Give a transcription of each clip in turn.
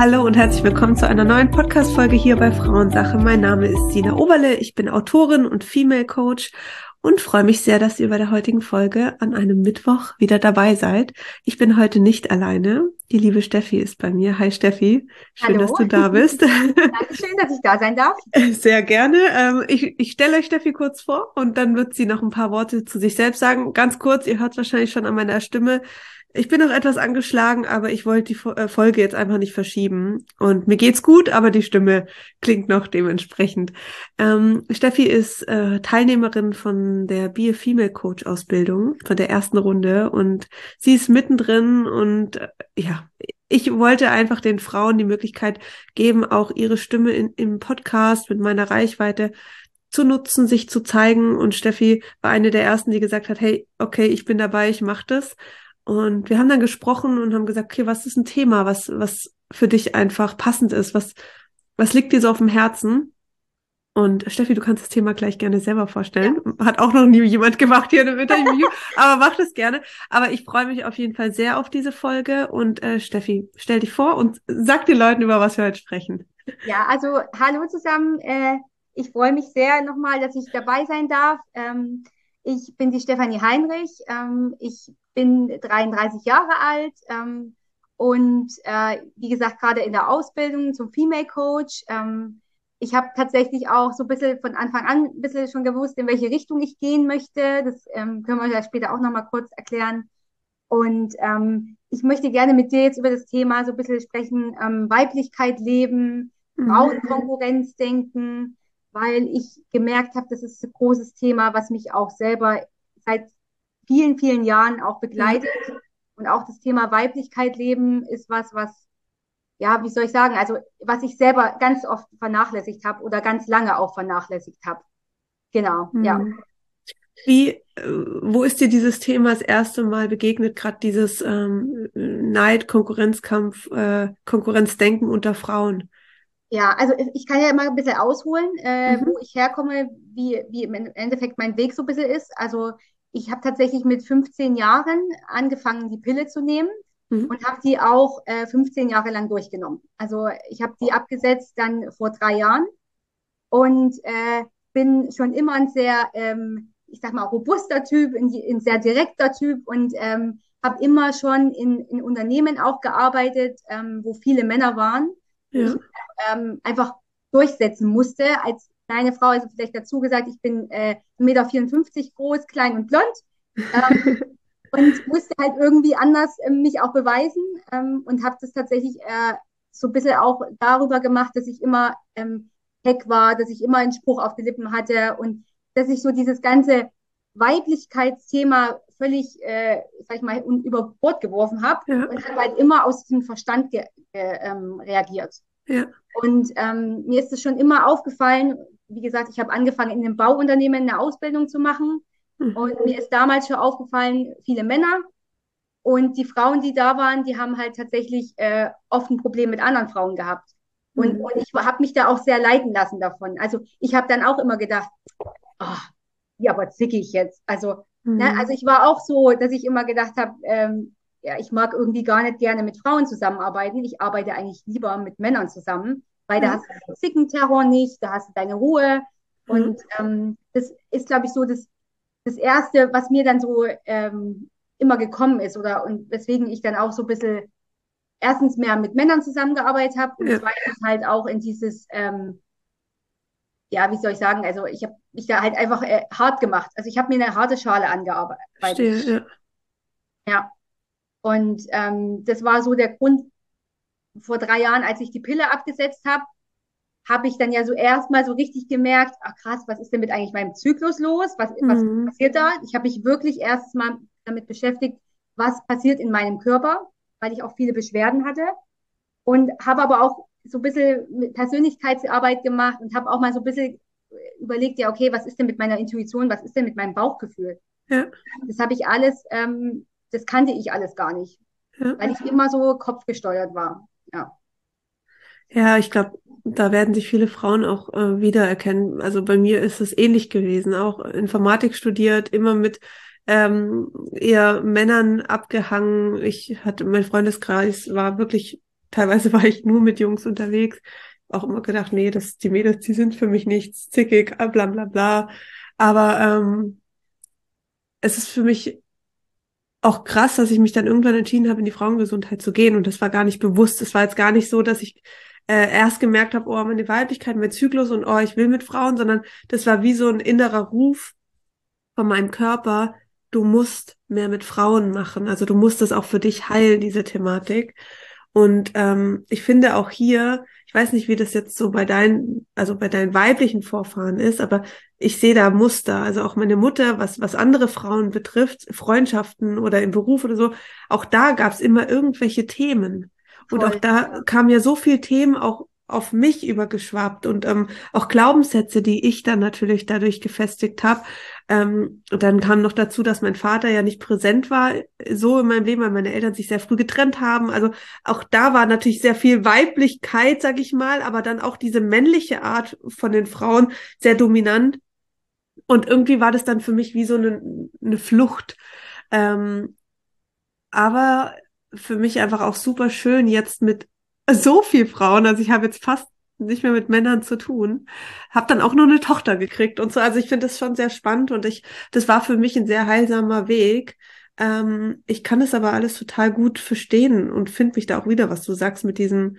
Hallo und herzlich willkommen zu einer neuen Podcast-Folge hier bei Frauensache. Mein Name ist Sina Oberle, ich bin Autorin und Female Coach und freue mich sehr, dass ihr bei der heutigen Folge an einem Mittwoch wieder dabei seid. Ich bin heute nicht alleine. Die liebe Steffi ist bei mir. Hi Steffi, schön, dass Hallo, du da bist. Dankeschön, dass ich da sein darf. Sehr gerne. Ich stelle euch Steffi kurz vor und dann wird sie noch ein paar Worte zu sich selbst sagen. Ganz kurz, ihr hört wahrscheinlich schon an meiner Stimme. Ich bin noch etwas angeschlagen, aber ich wollte die Folge jetzt einfach nicht verschieben. Und mir geht's gut, aber die Stimme klingt noch dementsprechend. Steffi ist Teilnehmerin von der Be a Female Coach Ausbildung, von der ersten Runde. Und sie ist mittendrin und ja, ich wollte einfach den Frauen die Möglichkeit geben, auch ihre Stimme im Podcast mit meiner Reichweite zu nutzen, sich zu zeigen. Und Steffi war eine der ersten, die gesagt hat, hey, okay, ich bin dabei, ich mache das. Und wir haben dann gesprochen und haben gesagt, okay, was ist ein Thema, was für dich einfach passend ist? Was liegt dir so auf dem Herzen? Und Steffi, du kannst das Thema gleich gerne selber vorstellen. Ja, Hat auch noch nie jemand gemacht hier in einem Interview, aber mach das gerne. Aber ich freue mich auf jeden Fall sehr auf diese Folge. Und Steffi, stell dich vor und sag den Leuten, über was wir heute sprechen. ja, also hallo zusammen. Ich freue mich sehr nochmal, dass ich dabei sein darf. Ich bin die Stefanie Heinrich. Ich bin 33 Jahre alt und wie gesagt, gerade in der Ausbildung zum Female Coach. Ich habe tatsächlich auch so ein bisschen von Anfang an ein bisschen schon gewusst, in welche Richtung ich gehen möchte. Das können wir ja später auch nochmal kurz erklären. Und ich möchte gerne mit dir jetzt über das Thema so ein bisschen sprechen, Weiblichkeit leben, Mhm. Frauenkonkurrenzdenken, weil ich gemerkt habe, das ist ein großes Thema, was mich auch selber seit vielen, vielen Jahren auch Ja, begleitet. Und auch das Thema Weiblichkeit leben ist was, ja, wie soll ich sagen, also was ich selber ganz oft vernachlässigt habe oder ganz lange auch vernachlässigt habe. Genau, ja. mhm. Wo ist dir dieses Thema das erste Mal begegnet, gerade dieses Neid, Konkurrenzkampf, Konkurrenzdenken unter Frauen? Ja, also ich kann ja immer ein bisschen ausholen, Mhm. wo ich herkomme, wie im Endeffekt mein Weg so ein bisschen ist. Also ich habe tatsächlich mit 15 Jahren angefangen, die Pille zu nehmen Mhm. und habe die auch 15 Jahre lang durchgenommen. Also ich habe die abgesetzt dann vor 3 Jahren und bin schon immer ein sehr, ich sag mal, robuster Typ, ein sehr direkter Typ und habe immer schon in Unternehmen auch gearbeitet, wo viele Männer waren, wo ich Ja. einfach durchsetzen musste als kleine Frau. Also vielleicht dazu gesagt, ich bin 1,54 Meter groß, klein und blond. Und musste halt irgendwie anders mich auch beweisen und habe das tatsächlich so ein bisschen auch darüber gemacht, dass ich immer keck war, dass ich immer einen Spruch auf den Lippen hatte und dass ich so dieses ganze Weiblichkeitsthema völlig, sag ich mal, über Bord geworfen habe Ja. und habe halt immer aus dem Verstand reagiert. Ja. Und mir ist es schon immer aufgefallen, wie gesagt, ich habe angefangen, in einem Bauunternehmen eine Ausbildung zu machen. Mhm. Und mir ist damals schon aufgefallen, viele Männer und die Frauen, die da waren, die haben halt tatsächlich oft ein Problem mit anderen Frauen gehabt. Mhm. Und ich habe mich da auch sehr leiten lassen davon. Also ich habe dann auch immer gedacht, oh, ja, aber zickig jetzt. Also, ne, also Mhm. ich war auch so, dass ich immer gedacht habe, ja, ich mag irgendwie gar nicht gerne mit Frauen zusammenarbeiten. Ich arbeite eigentlich lieber mit Männern zusammen, weil da Ja. hast du den Zickenterror nicht, da hast du deine Ruhe. Ja. Und das ist, glaube ich, so das Erste, was mir dann so immer gekommen ist oder und weswegen ich dann auch so ein bisschen erstens mehr mit Männern zusammengearbeitet habe und Ja. zweitens halt auch in dieses ja, wie soll ich sagen, also ich habe mich da halt einfach hart gemacht. Also ich habe mir eine harte Schale angearbeitet. Verstehe. Ja. Ja. Und das war so der Grund, vor 3 Jahren, als ich die Pille abgesetzt habe, habe ich dann ja so erstmal so richtig gemerkt, ach krass, was ist denn mit eigentlich meinem Zyklus los? Was Mhm. passiert da? Ich habe mich wirklich erst mal damit beschäftigt, was passiert in meinem Körper, weil ich auch viele Beschwerden hatte. Und habe aber auch so ein bisschen Persönlichkeitsarbeit gemacht und habe auch mal so ein bisschen überlegt, ja, okay, was ist denn mit meiner Intuition, was ist denn mit meinem Bauchgefühl? Ja. Das habe ich alles, das kannte ich alles gar nicht, Ja. weil ich immer so kopfgesteuert war. Ja, Ja, ich glaube, da werden sich viele Frauen auch wiedererkennen. Also bei mir ist es ähnlich gewesen. Auch Informatik studiert, immer mit eher Männern abgehangen. Ich hatte, mein Freundeskreis war wirklich teilweise war ich nur mit Jungs unterwegs, auch immer gedacht, nee, die Mädels, die sind für mich nichts, zickig, bla bla bla. Aber es ist für mich auch krass, dass ich mich dann irgendwann entschieden habe, in die Frauengesundheit zu gehen. Und das war gar nicht bewusst. Es war jetzt gar nicht so, dass ich erst gemerkt habe, oh, meine Weiblichkeit, mein Zyklus und oh, ich will mit Frauen, sondern das war wie so ein innerer Ruf von meinem Körper, du musst mehr mit Frauen machen. Also du musst das auch für dich heilen, diese Thematik. Und ich finde auch hier, ich weiß nicht, wie das jetzt so also bei deinen weiblichen Vorfahren ist, aber ich sehe da Muster. Also auch meine Mutter, was andere Frauen betrifft, Freundschaften oder im Beruf oder so, auch da gab es immer irgendwelche Themen. Und auch Voll. da kamen ja so viele Themen auch auf mich übergeschwappt und auch Glaubenssätze, die ich dann natürlich dadurch gefestigt habe. Dann kam noch dazu, dass mein Vater ja nicht präsent war, so in meinem Leben, weil meine Eltern sich sehr früh getrennt haben. Also auch da war natürlich sehr viel Weiblichkeit, sag ich mal, aber dann auch diese männliche Art von den Frauen sehr dominant. Und irgendwie war das dann für mich wie so eine Flucht. Ähm, aber für mich einfach auch super schön jetzt mit so viel Frauen. Also ich habe jetzt fast nicht mehr mit Männern zu tun. Habe dann auch nur eine Tochter gekriegt und so. Also ich finde das schon sehr spannend und das war für mich ein sehr heilsamer Weg. Ich kann es aber alles total gut verstehen und finde mich da auch wieder, was du sagst mit diesem,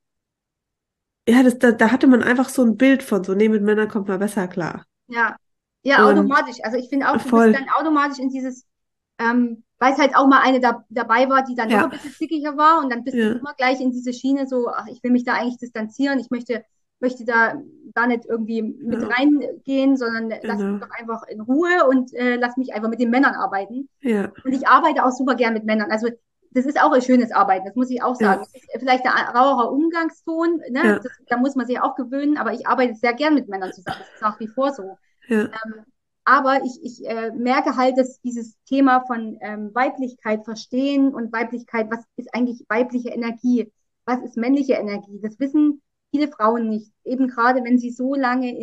ja, da hatte man einfach so ein Bild von so, nee, mit Männern kommt man besser klar. Ja, ja, Und automatisch. Also ich finde auch, du bist voll, dann automatisch in dieses, weil es halt auch mal eine dabei war, die dann doch ein ja, bisschen zickiger war und dann bist du ja, immer gleich in diese Schiene so, ach, ich will mich da eigentlich distanzieren, möchte da gar nicht irgendwie mit genau, reingehen, sondern lass mich genau, doch einfach in Ruhe und lass mich einfach mit den Männern arbeiten. ja, Und ich arbeite auch super gern mit Männern. Also das ist auch ein schönes Arbeiten, das muss ich auch sagen. ja, Es ist vielleicht ein rauerer Umgangston, ne? ja, Da muss man sich auch gewöhnen, aber ich arbeite sehr gern mit Männern zusammen. Das ist nach wie vor so. ja, Aber ich merke halt, dass dieses Thema von Weiblichkeit verstehen und Weiblichkeit, was ist eigentlich weibliche Energie? Was ist männliche Energie? Das wissen viele Frauen nicht. Eben gerade, wenn sie so lange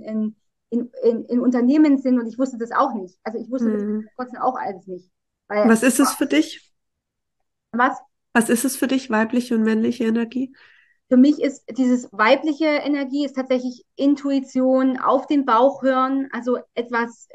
in Unternehmen sind und ich wusste das auch nicht. Also ich wusste das hm. trotzdem auch alles nicht. Weil, Was ist es für dich? was? Was ist es für dich, weibliche und männliche Energie? Für mich ist dieses weibliche Energie ist tatsächlich Intuition, auf den Bauch hören, also etwas,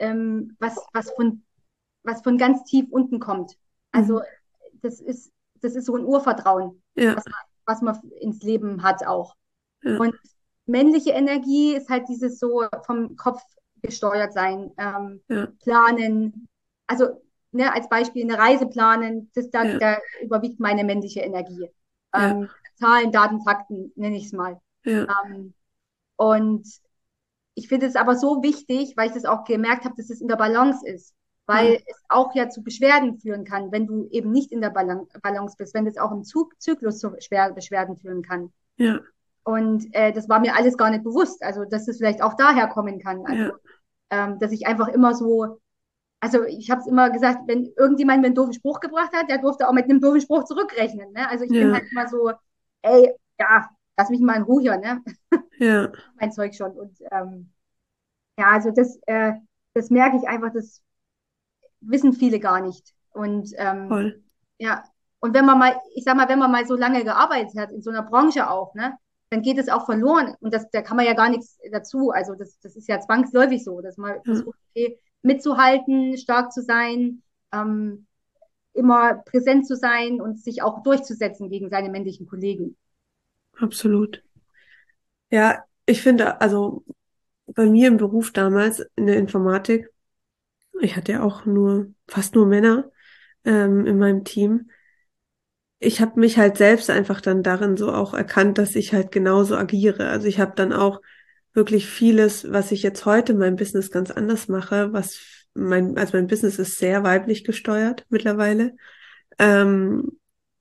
was von ganz tief unten kommt. Also Mhm. das ist, das ist so ein Urvertrauen, Ja, was man ins Leben hat auch. ja, Und männliche Energie ist halt dieses so vom Kopf gesteuert sein, ja, planen. Also ne, als Beispiel eine Reise planen, ja, da überwiegt meine männliche Energie. ja, Zahlen, Daten, Fakten, nenne ich es mal. ja, Ähm, und ich finde es aber so wichtig, weil ich das auch gemerkt habe, dass es in der Balance ist. voll. Weil es auch ja zu Beschwerden führen kann, wenn du eben nicht in der Balance bist, wenn es auch im Zyklus zu Beschwerden führen kann. Ja, Und das war mir alles gar nicht bewusst. Also, dass es vielleicht auch daher kommen kann. Also, ja, dass ich einfach immer so, also ich habe es immer gesagt, wenn irgendjemand mir einen doofen Spruch gebracht hat, der durfte auch mit einem doofen Spruch zurückrechnen. Ne? Also ich bin ja, halt immer so, ey, ja, lass mich mal in Ruhe hier, ne? ja, Mein Zeug schon. Und ja, also das merke ich einfach, das wissen viele gar nicht. Und voll. ja, und wenn man mal, ich sag mal, wenn man mal so lange gearbeitet hat, in so einer Branche auch, ne, dann geht es auch verloren. Und da kann man ja gar nichts dazu. Also das ist ja zwangsläufig so, dass man Ja, versucht, okay, mitzuhalten, stark zu sein, ähm, immer präsent zu sein und sich auch durchzusetzen gegen seine männlichen Kollegen. absolut. Ja, ich finde, also bei mir im Beruf damals in der Informatik, ich hatte ja auch fast nur Männer in meinem Team. Ich habe mich halt selbst einfach dann darin so auch erkannt, dass ich halt genauso agiere. Also ich habe dann auch wirklich vieles, was ich jetzt heute in meinem Business ganz anders mache, also mein Business ist sehr weiblich gesteuert mittlerweile. Ähm,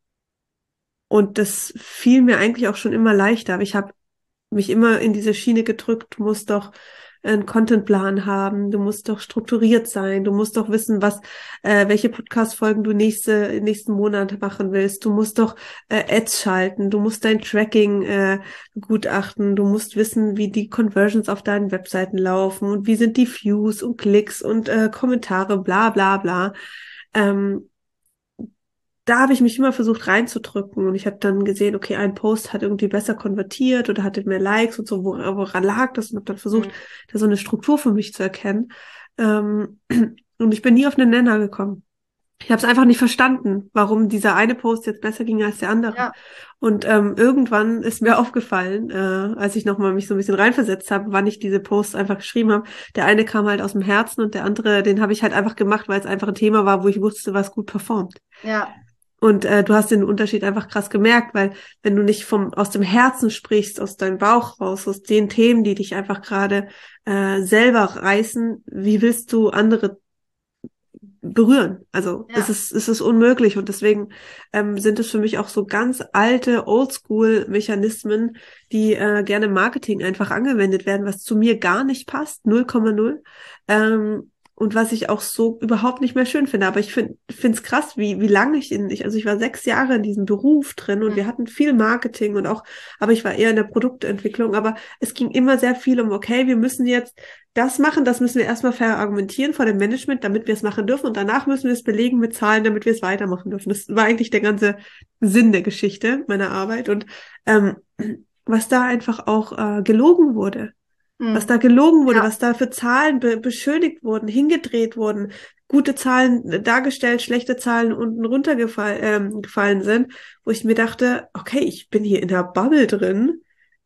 und das fiel mir eigentlich auch schon immer leichter. Aber ich habe mich immer in diese Schiene gedrückt, du musst doch einen Contentplan haben, du musst doch strukturiert sein, du musst doch wissen, welche Podcast-Folgen du nächsten Monat machen willst, du musst doch Ads schalten, du musst dein Tracking begutachten, du musst wissen, wie die Conversions auf deinen Webseiten laufen und wie sind die Views und Klicks und Kommentare, bla bla bla. Ähm, da habe ich mich immer versucht reinzudrücken und ich habe dann gesehen, okay, ein Post hat irgendwie besser konvertiert oder hatte mehr Likes und so, woran lag das? Und habe dann versucht, Mhm. da so eine Struktur für mich zu erkennen. Und ich bin nie auf einen Nenner gekommen. Ich habe es einfach nicht verstanden, warum dieser eine Post jetzt besser ging als der andere. Ja, Und irgendwann ist mir aufgefallen, als ich nochmal mich so ein bisschen reinversetzt habe, wann ich diese Posts einfach geschrieben habe. Der eine kam halt aus dem Herzen und der andere, den habe ich halt einfach gemacht, weil es einfach ein Thema war, wo ich wusste, was gut performt. ja, Und du hast den Unterschied einfach krass gemerkt, weil wenn du nicht aus dem Herzen sprichst, aus deinem Bauch raus, aus den Themen, die dich einfach gerade selber reißen, wie willst du andere berühren? Also ja, es ist unmöglich und deswegen sind es für mich auch so ganz alte Oldschool-Mechanismen, die gerne im Marketing einfach angewendet werden, was zu mir gar nicht passt, 0,0. Und was ich auch so überhaupt nicht mehr schön finde. Aber ich finde es krass, wie lange also ich war 6 Jahre in diesem Beruf drin und wir mhm. hatten viel Marketing und auch, aber ich war eher in der Produktentwicklung, aber es ging immer sehr viel um, okay, wir müssen jetzt das machen, das müssen wir erstmal verargumentieren vor dem Management, damit wir es machen dürfen und danach müssen wir es belegen mit Zahlen, damit wir es weitermachen dürfen. Das war eigentlich der ganze Sinn der Geschichte meiner Arbeit und ähm, was da einfach auch gelogen wurde. Was Mhm. da gelogen wurde, Ja, was da für Zahlen beschönigt wurden, hingedreht wurden, gute Zahlen dargestellt, schlechte Zahlen unten gefallen sind, wo ich mir dachte, okay, ich bin hier in der Bubble drin.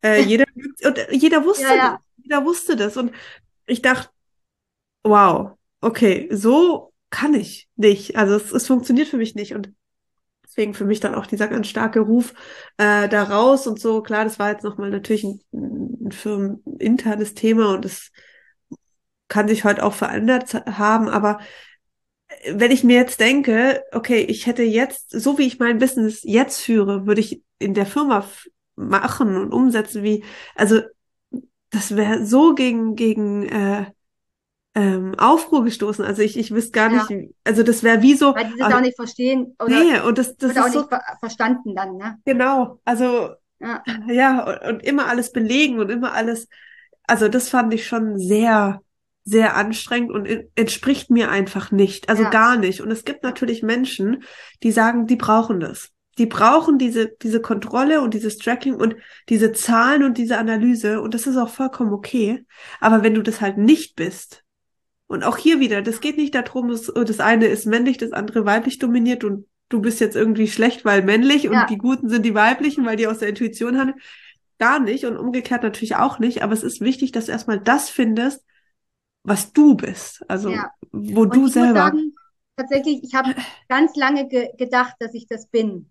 Jeder ja, wusste das. ja, Jeder wusste das. Und ich dachte, wow, okay, so kann ich nicht. Also es funktioniert für mich nicht. Und deswegen für mich dann auch dieser ganz starke Ruf da raus und so. Klar, das war jetzt nochmal natürlich ein firmeninternes Thema und es kann sich heute auch verändert haben, aber wenn ich mir jetzt denke, okay, ich hätte jetzt, so wie ich mein Business jetzt führe, würde ich in der Firma machen und umsetzen, also das wäre so gegen Aufruhr gestoßen. Also ich wüsste gar nicht, ja, also das wäre wie so, weil die das auch nicht verstehen oder nee, und das wird auch ist nicht so, verstanden dann, ne? genau, also Ja, ja, und immer alles belegen und immer alles, also das fand ich schon sehr, sehr anstrengend und entspricht mir einfach nicht, also ja, gar nicht. Und es gibt ja, natürlich Menschen, die sagen, die brauchen das. Die brauchen diese Kontrolle und dieses Tracking und diese Zahlen und diese Analyse und das ist auch vollkommen okay. Aber wenn du das halt nicht bist, und auch hier wieder, das geht nicht darum, das eine ist männlich, das andere weiblich dominiert und du bist jetzt irgendwie schlecht, weil männlich und ja, die Guten sind die weiblichen, weil die aus der Intuition handeln. Gar nicht und umgekehrt natürlich auch nicht, aber es ist wichtig, dass du erstmal das findest, was du bist, also ja. wo Und du ich muss selber. sagen, tatsächlich, ich habe ganz lange gedacht, dass ich das bin.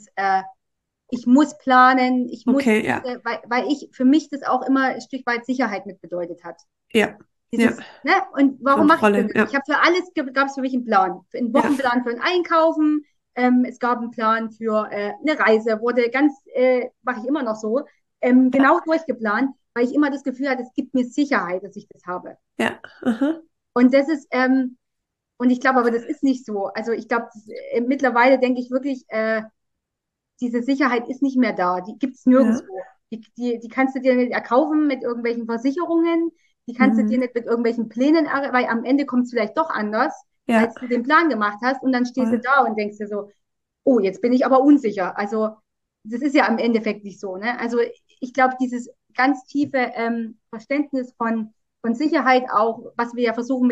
Ich muss planen, ich muss Okay, ja, diese, weil ich für mich das auch immer ein Stück weit Sicherheit mit bedeutet hat. ja, ja, Ne? Und warum mache ich das Kontrolle, denn? Ich ja, habe für alles gab es für mich einen Plan. Für einen ja, Wochenplan für ein Einkaufen. Es gab einen Plan für eine Reise, mache ich immer noch so, genau durchgeplant, weil ich immer das Gefühl hatte, es gibt mir Sicherheit, dass ich das habe. ja, aha, Und und ich glaube aber, das ist nicht so. Also ich glaube, mittlerweile denke ich wirklich, diese Sicherheit ist nicht mehr da. Die gibt es ja, nirgendwo. Die kannst du dir nicht erkaufen mit irgendwelchen Versicherungen. Die kannst du dir mhm, nicht mit irgendwelchen Plänen, weil am Ende kommt es vielleicht doch anders, ja, als du den Plan gemacht hast. Und dann stehst du voll, da und denkst dir so, oh, jetzt bin ich aber unsicher. Also das ist ja im Endeffekt nicht so. Ne? Also ich glaube, dieses ganz tiefe Verständnis von Sicherheit auch, was wir ja versuchen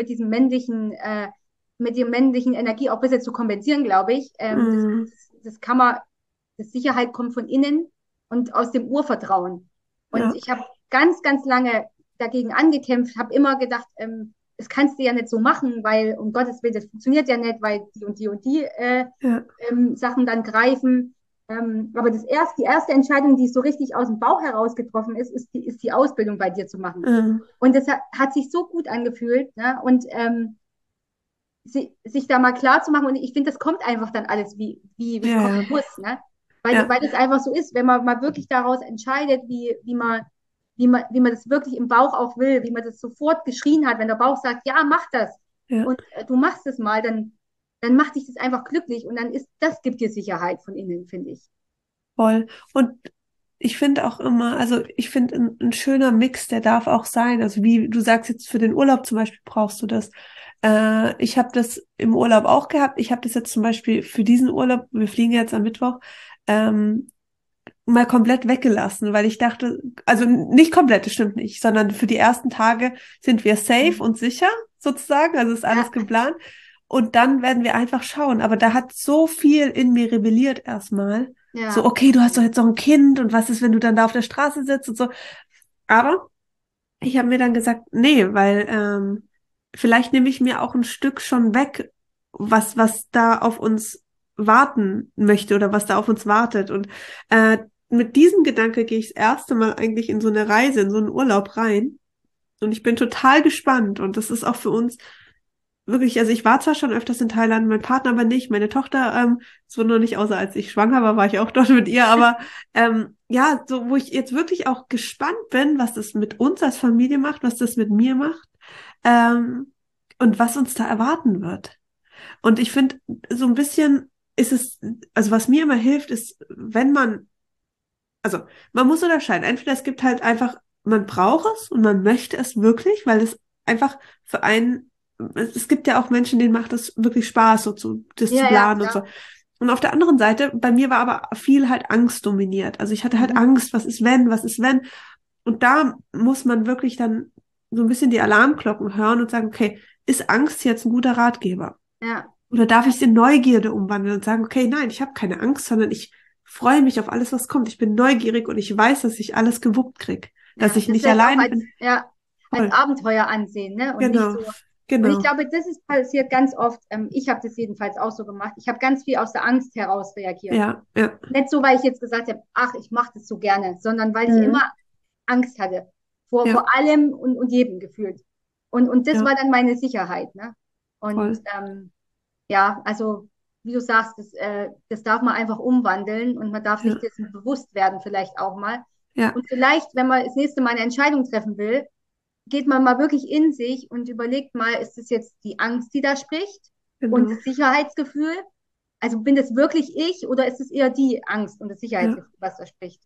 mit der männlichen Energie auch ein bisschen zu kompensieren, glaube ich. mhm, Das kann man, das Sicherheit kommt von innen und aus dem Urvertrauen. Und ja, ich habe ganz, ganz lange dagegen angekämpft, habe immer gedacht, das kannst du ja nicht so machen, weil um Gottes Willen, das funktioniert ja nicht, weil die ja, Sachen dann greifen. Aber die erste Entscheidung, die so richtig aus dem Bauch heraus getroffen ist die Ausbildung bei dir zu machen. Und das hat sich so gut angefühlt. Ne? Und sich da mal klar zu machen. Und ich finde, das kommt einfach dann alles, wie es kommen ja, muss. Ne? ja, Weil es einfach so ist, wenn man mal wirklich daraus entscheidet, wie man das wirklich im Bauch auch will, wie man das sofort geschrien hat, wenn der Bauch sagt, ja, mach das. ja, Und du machst es mal, dann macht dich das einfach glücklich und das gibt dir Sicherheit von innen, finde ich. voll. Und ich finde auch immer, also ich finde ein schöner Mix, der darf auch sein. Also wie du sagst jetzt für den Urlaub zum Beispiel brauchst du das. Ich habe das im Urlaub auch gehabt. Ich habe das jetzt zum Beispiel für diesen Urlaub, wir fliegen jetzt am Mittwoch, ähm, mal komplett weggelassen, weil ich dachte, also nicht komplett, das stimmt nicht, sondern für die ersten Tage sind wir safe Mhm. und sicher sozusagen, also ist alles Ja, geplant. Und dann werden wir einfach schauen. Aber da hat so viel in mir rebelliert erstmal. So, ja, okay, du hast doch jetzt noch ein Kind und was ist, wenn du dann da auf der Straße sitzt und so. Aber ich habe mir dann gesagt, nee, weil vielleicht nehme ich mir auch ein Stück schon weg, was da auf uns warten möchte oder was da auf uns wartet. Und mit diesem Gedanke gehe ich das erste Mal eigentlich in so eine Reise, in so einen Urlaub rein. Und ich bin total gespannt. Und das ist auch für uns wirklich, also ich war zwar schon öfters in Thailand, mein Partner aber nicht, meine Tochter, so nur nicht, außer als ich schwanger war, war ich auch dort mit ihr, aber ja, so wo ich jetzt wirklich auch gespannt bin, was das mit uns als Familie macht, was das mit mir macht, ähm, und was uns da erwarten wird. Und ich finde, so ein bisschen ist es, also was mir immer hilft, ist, wenn man, also man muss unterscheiden, entweder es gibt halt einfach, man braucht es und man möchte es wirklich, weil es einfach für einen, es gibt ja auch Menschen, denen macht es wirklich Spaß, das zu ja, ja, planen und so. klar. Und auf der anderen Seite, bei mir war aber viel halt Angst dominiert. Also ich hatte halt Mhm. Angst, was ist wenn, was ist wenn? Und da muss man wirklich dann so ein bisschen die Alarmglocken hören und sagen, okay, ist Angst jetzt ein guter Ratgeber? Ja, Oder darf ja, ich es in Neugierde umwandeln und sagen, okay, nein, ich habe keine Angst, sondern ich freue mich auf alles, was kommt. Ich bin neugierig und ich weiß, dass ich alles gewuppt krieg, dass ja. ich Das nicht vielleicht auch alleine als, bin. ja, als Voll. Abenteuer ansehen, ne? Und nicht Genau, so. Und ich genau. glaube, das ist passiert ganz oft. Ich habe das jedenfalls auch so gemacht. Ich habe ganz viel aus der Angst heraus reagiert. Ja, ja. Nicht so, weil ich jetzt gesagt habe, ach, ich mache das so gerne, sondern weil ich immer Mhm. Angst hatte. Ja, Vor allem und jedem gefühlt. Und das ja, war dann meine Sicherheit, ne? Und voll. ja, also wie du sagst, das darf man einfach umwandeln und man darf sich Ja, dessen bewusst werden, vielleicht auch mal. ja, Und vielleicht, wenn man das nächste Mal eine Entscheidung treffen will, geht man mal wirklich in sich und überlegt mal, ist es jetzt die Angst, die da spricht und genau. das Sicherheitsgefühl? Also bin das wirklich ich oder ist es eher die Angst und das Ja, Sicherheitsgefühl, was da spricht?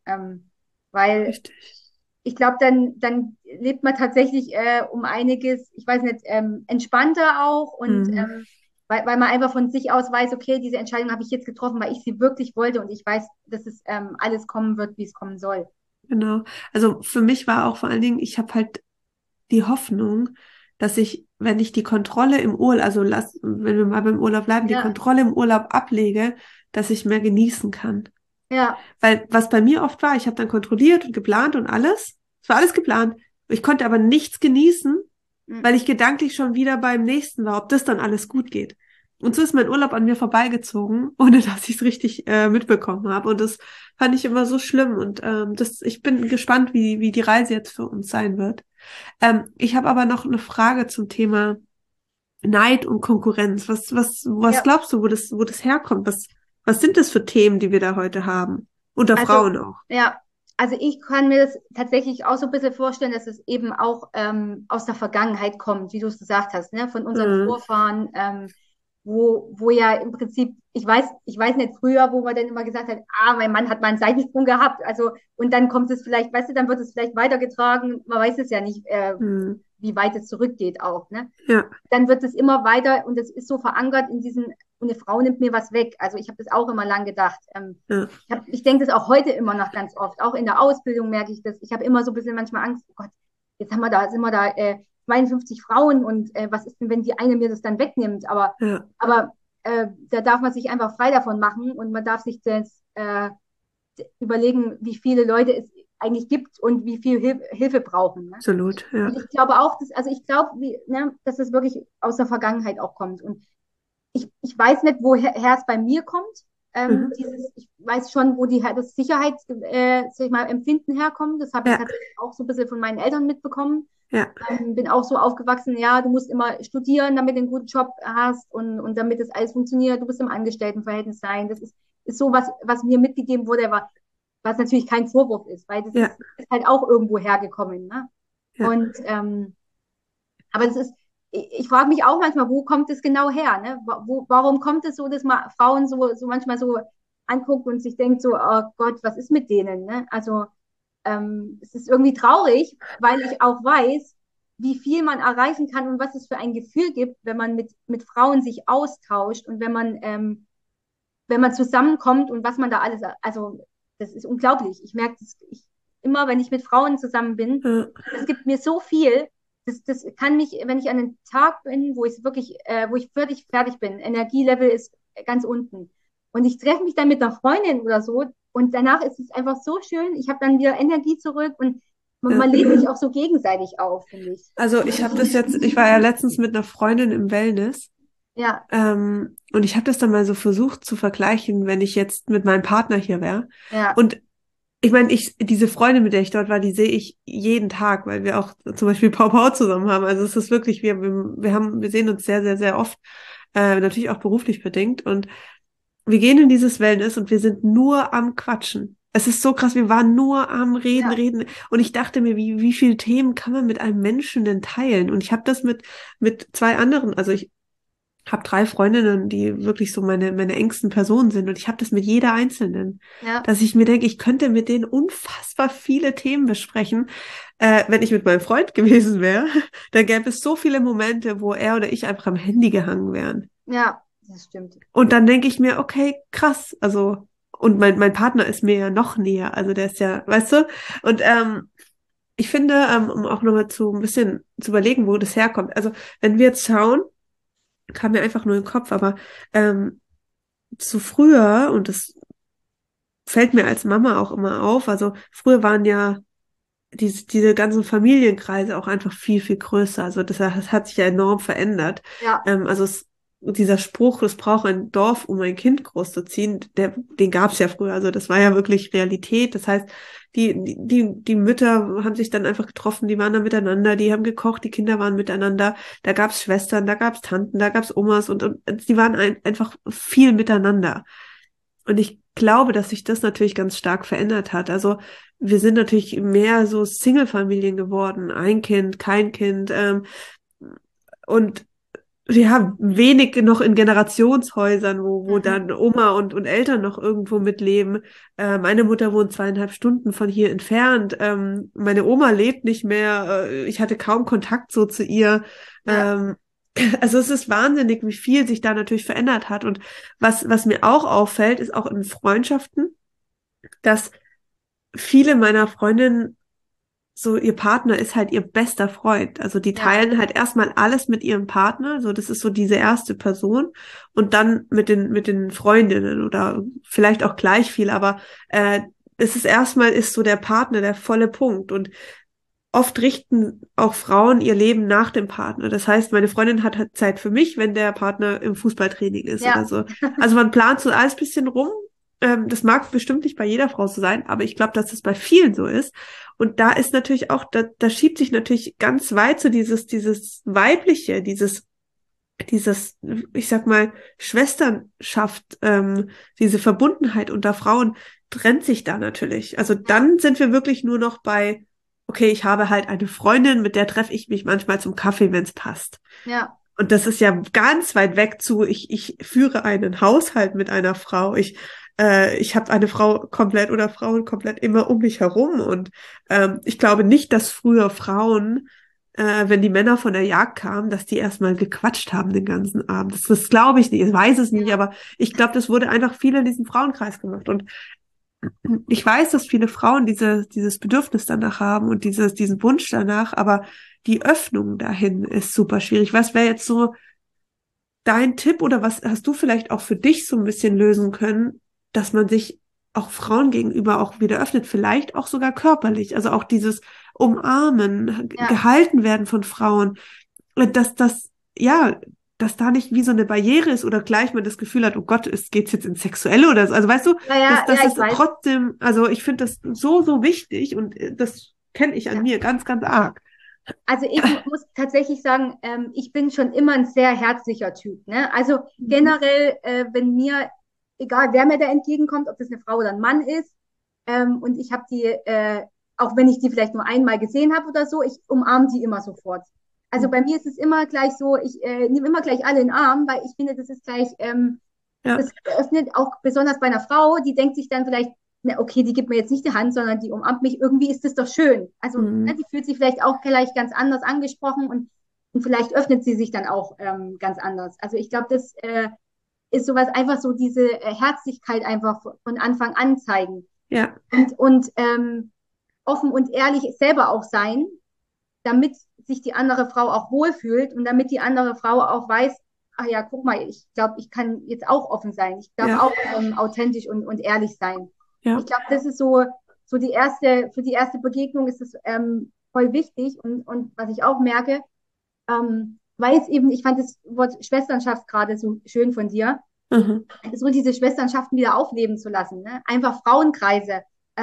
Weil richtig. ich glaube, dann lebt man tatsächlich um einiges, ich weiß nicht, entspannter auch und Mhm. weil man einfach von sich aus weiß, okay, diese Entscheidung habe ich jetzt getroffen, weil ich sie wirklich wollte und ich weiß, dass es alles kommen wird, wie es kommen soll. Genau. Also für mich war auch vor allen Dingen, ich habe halt die Hoffnung, dass ich, wenn ich die Kontrolle im Urlaub, also wenn wir mal beim Urlaub bleiben, die Ja, Kontrolle im Urlaub ablege, dass ich mehr genießen kann. ja, Weil was bei mir oft war, ich habe dann kontrolliert und geplant und alles. Es war alles geplant. Ich konnte aber nichts genießen, mm, weil ich gedanklich schon wieder beim nächsten war, ob das dann alles gut geht. Und so ist mein Urlaub an mir vorbeigezogen, ohne dass ich es richtig mitbekommen habe. Und das fand ich immer so schlimm. Und ich bin gespannt, wie die Reise jetzt für uns sein wird. Ich habe aber noch eine Frage zum Thema Neid und Konkurrenz. Was ja. glaubst du, wo das herkommt? Was sind das für Themen, die wir da heute haben? Unter Also, Frauen auch. ja, also ich kann mir das tatsächlich auch so ein bisschen vorstellen, dass es eben auch aus der Vergangenheit kommt, wie du es gesagt hast, ne? Von unseren Mhm. Vorfahren, wo ja im Prinzip, ich weiß nicht früher, wo man dann immer gesagt hat, ah, mein Mann hat mal einen Seitensprung gehabt, also und dann kommt es vielleicht, weißt du, dann wird es vielleicht weitergetragen, man weiß es ja nicht, Mhm. wie weit es zurückgeht auch, ne? Ja, Dann wird es immer weiter und es ist so verankert in diesen, und eine Frau nimmt mir was weg. Also ich habe das auch immer lang gedacht. ja, Ich denke das auch heute immer noch ganz oft. Auch in der Ausbildung merke ich das. Ich habe immer so ein bisschen manchmal Angst, oh Gott, jetzt sind wir da 52 Frauen und was ist denn, wenn die eine mir das dann wegnimmt? ja, Aber da darf man sich einfach frei davon machen und man darf sich das überlegen, wie viele Leute es eigentlich gibt und wie viel Hilfe brauchen. Ne? absolut, ja. Und ich glaube auch, also ich glaube, ne, dass es wirklich aus der Vergangenheit auch kommt. Und ich weiß nicht, woher es bei mir kommt. Mhm. Ich weiß schon, wo das sag ich mal, Empfinden herkommt. Das habe ich Ja, tatsächlich auch so ein bisschen von meinen Eltern mitbekommen. ja, Bin auch so aufgewachsen, ja, du musst immer studieren, damit du einen guten Job hast und damit das alles funktioniert. Du musst im Angestelltenverhältnis sein. Ist so was mir mitgegeben wurde, was natürlich kein Vorwurf ist, weil ja, ist halt auch irgendwo hergekommen. Ne? ja, Und aber ich frage mich auch manchmal, wo kommt es genau her? Ne? Warum kommt es so, dass man Frauen so manchmal so anguckt und sich denkt so, oh Gott, was ist mit denen? Ne? Also es ist irgendwie traurig, weil ich auch weiß, wie viel man erreichen kann und was es für ein Gefühl gibt, wenn man mit Frauen sich austauscht und wenn man zusammenkommt und was man da alles, also das ist unglaublich. Ich merke das immer, wenn ich mit Frauen zusammen bin, Ja, das gibt mir so viel. Das kann mich, wenn ich an einem Tag bin, wo ich völlig fertig bin, Energielevel ist ganz unten. Und ich treffe mich dann mit einer Freundin oder so und danach ist es einfach so schön. Ich habe dann wieder Energie zurück und ja. man lädt sich auch so gegenseitig auf, finde ich. Also ich war ja letztens mit einer Freundin im Wellness. Ja, Und ich habe das dann mal so versucht zu vergleichen, wenn ich jetzt mit meinem Partner hier wäre. ja, Und ich meine, diese Freundin, mit der ich dort war, die sehe ich jeden Tag, weil wir auch zum Beispiel Pau Pau zusammen haben. Also es ist wirklich, wir sehen uns sehr, sehr, sehr oft, natürlich auch beruflich bedingt. Und wir gehen in dieses Wellness und wir sind nur am Quatschen. Es ist so krass, wir waren nur am Reden, ja, Reden. Und ich dachte mir, wie viele Themen kann man mit einem Menschen denn teilen? Und ich habe das mit zwei anderen, also ich habe drei Freundinnen, die wirklich so meine engsten Personen sind. Und ich habe das mit jeder Einzelnen, ja, dass ich mir denke, ich könnte mit denen unfassbar viele Themen besprechen. Wenn ich mit meinem Freund gewesen wäre, dann gäbe es so viele Momente, wo er oder ich einfach am Handy gehangen wären. ja, das stimmt. Und dann denke ich mir, okay, krass, also, und mein Partner ist mir ja noch näher, also der ist ja, weißt du, und ich finde, um auch nochmal ein bisschen zu überlegen, wo das herkommt, also wenn wir jetzt schauen, kam mir einfach nur im Kopf, aber zu früher, und das fällt mir als Mama auch immer auf, also früher waren ja diese ganzen Familienkreise auch einfach viel, viel größer. Also das hat sich ja enorm verändert. Ja, Dieser Spruch, es braucht ein Dorf, um ein Kind großzuziehen, den gab es ja früher. Also das war ja wirklich Realität. Das heißt, die Mütter haben sich dann einfach getroffen, die waren dann miteinander, die haben gekocht, die Kinder waren miteinander. Da gab es Schwestern, da gab es Tanten, da gab es Omas und die waren einfach viel miteinander. Und ich glaube, dass sich das natürlich ganz stark verändert hat. Also wir sind natürlich mehr so Single-Familien geworden, ein Kind, kein Kind, und wir haben wenig noch in Generationshäusern, wo mhm. dann Oma und Eltern noch irgendwo mitleben. Meine Mutter wohnt 2,5 Stunden von hier entfernt. Meine Oma lebt nicht mehr. Ich hatte kaum Kontakt so zu ihr. Ja, Ähm, also es ist wahnsinnig, wie viel sich da natürlich verändert hat. Und was mir auch auffällt, ist auch in Freundschaften, dass viele meiner Freundinnen, so ihr Partner ist halt ihr bester Freund. Also die ja, teilen halt erstmal alles mit ihrem Partner. So, das ist so diese erste Person. Und dann mit den Freundinnen oder vielleicht auch gleich viel, aber es ist erstmal ist so der Partner der volle Punkt. Und oft richten auch Frauen ihr Leben nach dem Partner. Das heißt, meine Freundin hat halt Zeit für mich, wenn der Partner im Fußballtraining ist oder ja. so. Also man plant so alles bisschen rum. Das mag bestimmt nicht bei jeder Frau so sein, aber ich glaube, dass das bei vielen so ist. Und da ist natürlich auch, da schiebt sich natürlich ganz weit so dieses Weibliche, dieses, ich sag mal, Schwesternschaft, diese Verbundenheit unter Frauen trennt sich da natürlich. Also Ja, dann sind wir wirklich nur noch bei, okay, ich habe halt eine Freundin, mit der treffe ich mich manchmal zum Kaffee, wenn es passt. ja, Und das ist ja ganz weit weg ich führe einen Haushalt mit einer Frau. Ich habe eine Frau komplett oder Frauen komplett immer um mich herum. Und ich glaube nicht, dass früher Frauen, wenn die Männer von der Jagd kamen, dass die erstmal gequatscht haben den ganzen Abend. Das glaube ich nicht. Ich weiß es nicht, ja, aber ich glaube, das wurde einfach viel in diesem Frauenkreis gemacht. Und ich weiß, dass viele Frauen dieses Bedürfnis danach haben und diesen Wunsch danach, aber die Öffnung dahin ist super schwierig. Was wäre jetzt so dein Tipp oder was hast du vielleicht auch für dich so ein bisschen lösen können, dass man sich auch Frauen gegenüber auch wieder öffnet, vielleicht auch sogar körperlich, also auch dieses Umarmen, ja, gehalten werden von Frauen, ja, dass da nicht wie so eine Barriere ist oder gleich man das Gefühl hat, oh Gott, geht's jetzt ins Sexuelle oder so. Also weißt du, ja, ja, dass ja, es ich weiß. trotzdem, also ich finde das so, so wichtig und das kenne ich an Ja. mir ganz, ganz arg. Also ich muss tatsächlich sagen, ich bin schon immer ein sehr herzlicher Typ. Ne? Also Mhm. generell, wenn mir, egal wer mir da entgegenkommt, ob das eine Frau oder ein Mann ist, und ich habe die, auch wenn ich die vielleicht nur einmal gesehen habe oder so, ich umarme die immer sofort. Also bei mir ist es immer gleich so, ich nehme immer gleich alle in den Arm, weil ich finde, das ist gleich, Ja, das öffnet auch besonders bei einer Frau, die denkt sich dann vielleicht, na, okay, die gibt mir jetzt nicht die Hand, sondern die umarmt mich, irgendwie ist das doch schön. Also ne, Mhm. die fühlt sich vielleicht auch gleich ganz anders angesprochen und vielleicht öffnet sie sich dann auch ganz anders. Also ich glaube, das ist sowas einfach so diese Herzlichkeit einfach von Anfang an zeigen Ja, und offen und ehrlich selber auch sein, damit sich die andere Frau auch wohlfühlt und damit die andere Frau auch weiß, ach ja, guck mal, ich glaube, ich kann jetzt auch offen sein. Ich darf ja, auch authentisch und ehrlich sein. ja. Ich glaube, das ist so für die erste Begegnung ist es voll wichtig und was ich auch merke, weil es eben, ich fand das Wort Schwesternschaft gerade so schön von dir, Mhm. so diese Schwesternschaften wieder aufleben zu lassen, ne? Einfach Frauenkreise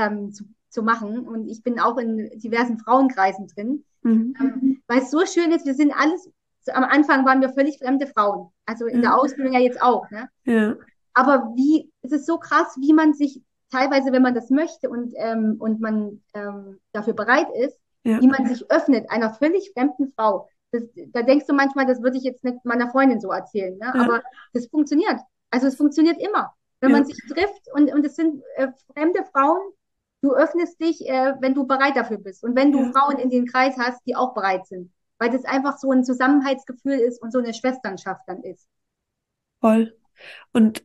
zu machen. Und ich bin auch in diversen Frauenkreisen drin, Mhm. weil es so schön ist, wir sind alles, am Anfang waren wir völlig fremde Frauen, also in der Ja, Ausbildung ja jetzt auch, ne? ja, Aber es ist so krass, wie man sich teilweise, wenn man das möchte und man dafür bereit ist, ja, wie man sich öffnet einer völlig fremden Frau. Da denkst du manchmal, das würde ich jetzt nicht meiner Freundin so erzählen, ne? ja, Aber das funktioniert. Also es funktioniert immer. Wenn man ja, sich trifft und es sind fremde Frauen, du öffnest dich, wenn du bereit dafür bist. Und wenn du ja, Frauen in den Kreis hast, die auch bereit sind. Weil das einfach so ein Zusammenhaltsgefühl ist und so eine Schwesternschaft dann ist. voll. Und